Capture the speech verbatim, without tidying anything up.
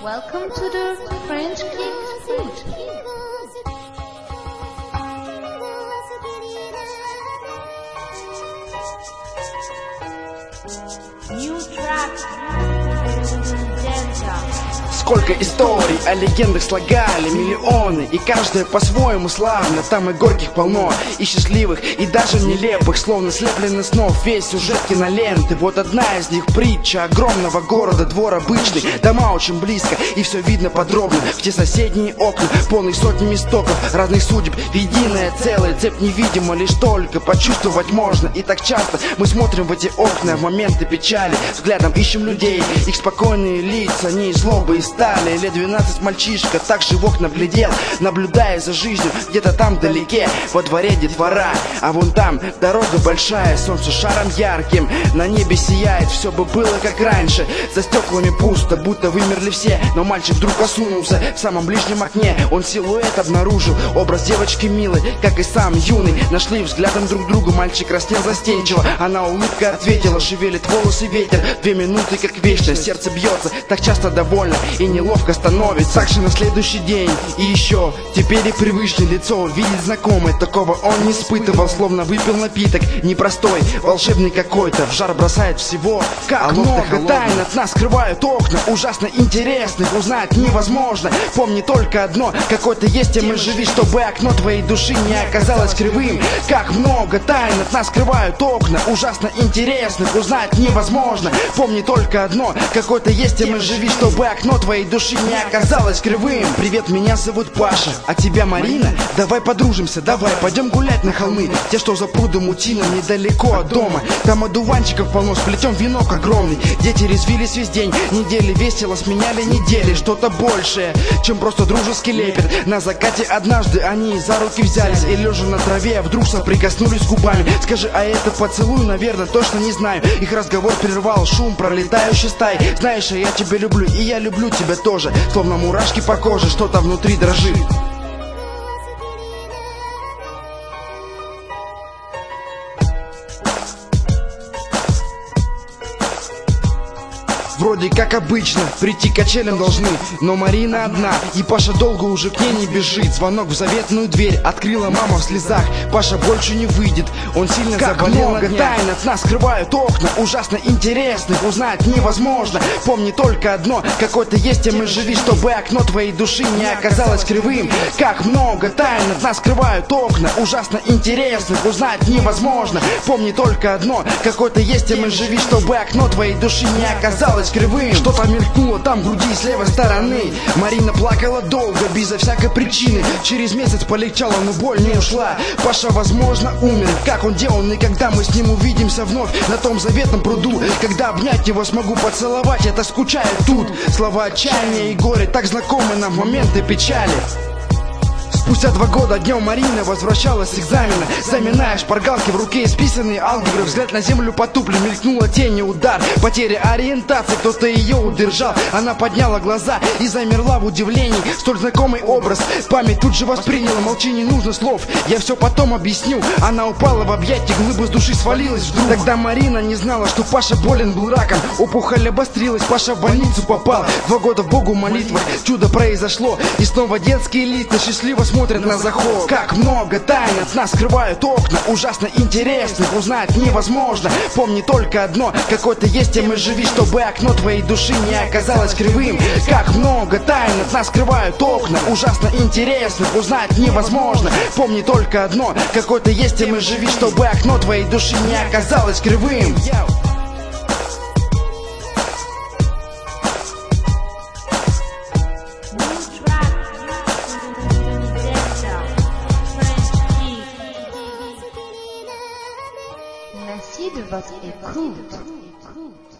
Welcome to the French King Street. New track. Сколько историй о легендах слагали миллионы, и каждая по-своему славна. Там и горьких полно, и счастливых, и даже нелепых, словно слеплены снов весь сюжет киноленты. Вот одна из них притча огромного города, двор обычный, дома очень близко, и все видно подробно. В те соседние окна, полные сотнями стоков разных судеб, в единое целое, цепь невидима, лишь только почувствовать можно. И так часто мы смотрим в эти окна в моменты печали, взглядом ищем людей, их спокойные лица, не из злобы и стали. Лет двенадцать мальчишка так же в окна глядел, наблюдая за жизнью где-то там вдалеке. Во дворе детвора, а вон там дорога большая, солнце шаром ярким на небе сияет. Все бы было как раньше, за стеклами пусто, будто вымерли все. Но мальчик вдруг осунулся в самом ближнем окне, он силуэт обнаружил, образ девочки милой, как и сам юный. Нашли взглядом друг друга, мальчик растел застенчиво, она улыбкой ответила, шевелит волосы ветер. Две минуты как вечность, сердце бьется так часто довольно, и неловко становится. Так же на следующий день и еще, теперь и привычное лицо увидеть знакомое. Такого он не испытывал, словно выпил напиток непростой, волшебный какой-то, в жар бросает всего. Как а много тайн от нас скрывают окна, ужасно интересных, узнать невозможно. Помни только одно, какой ты есть, тем и живи, чтобы окно твоей души не оказалось кривым. Как много тайн от нас скрывают окна, ужасно интересных, узнать невозможно. Помни только одно, какой ты есть, тем и живи, чтобы окно твоей души не оказалось кривым. Привет, меня зовут Паша, а тебя Марина? Давай подружимся, давай пойдем гулять на холмы, те, что за прудом утином недалеко от дома. Там одуванчиков полно, сплетем венок огромный. Дети резвились весь день, недели весело сменяли недели. Что-то большее, чем просто дружеский лепет. На закате однажды они за руки взялись и, лежа на траве, вдруг соприкоснулись губами. Скажи, а это поцелуй? Наверное, точно не знаю. Их разговор прервал шум пролетающей стаи. Знаешь, а я тебя люблю, и я люблю тебя тоже. Словно мурашки по коже, что-то внутри дрожит. Вроде как обычно, прийти к качелям должны, но Марина одна, и Паша долго уже к ней не бежит. Звонок в заветную дверь, открыла мама в слезах. Паша больше не выйдет, он сильно как заболел много на тайн от нас скрывают окна, ужасно интересных, узнать невозможно. Помни только одно, какой ты есть, тем и живи, чтобы окно твоей души не оказалось кривым. Как много тайн от нас скрывают окна, ужасно интересных, узнать невозможно. Помни только одно, какой ты есть, тем и живи, чтобы окно твоей души не оказалось кривым. Что-то мелькнуло там в груди с левой стороны. Марина плакала долго, безо всякой причины. Через месяц полегчало, но боль не ушла. Паша, возможно, умер. Как он делал, и когда мы с ним увидимся вновь на том заветном пруду, когда обнять его смогу, поцеловать, это скучает тут. Слова отчаяния и горя так знакомы нам в моменты печали. Спустя два года днем Марина возвращалась с экзамена, заминая шпаргалки в руке, исписанные алгебры. Взгляд на землю потуплен, мелькнула тень и удар, потеря ориентации, кто-то ее удержал. Она подняла глаза и замерла в удивлении. Столь знакомый образ память тут же восприняла. Молчи, не нужно слов, я все потом объясню. Она упала в объятия, глыба с души свалилась вдруг. Тогда Марина не знала, что Паша болен был раком. Опухоль обострилась, Паша в больницу попал. Два года Богу молитва, чудо произошло, и снова детские лица счастливо смотрят на заход. Как много тайн от нас скрывают окна, ужасно интересных, узнать невозможно. Помни только одно, какой ты есть, тем и живи, чтобы окно твоей души не оказалось кривым. Как много тайн от нас скрывают окна, ужасно интересных, узнать невозможно. Помни только одно, какой ты есть, тем и живи, чтобы окно твоей души не оказалось кривым. Merci de votre écoute.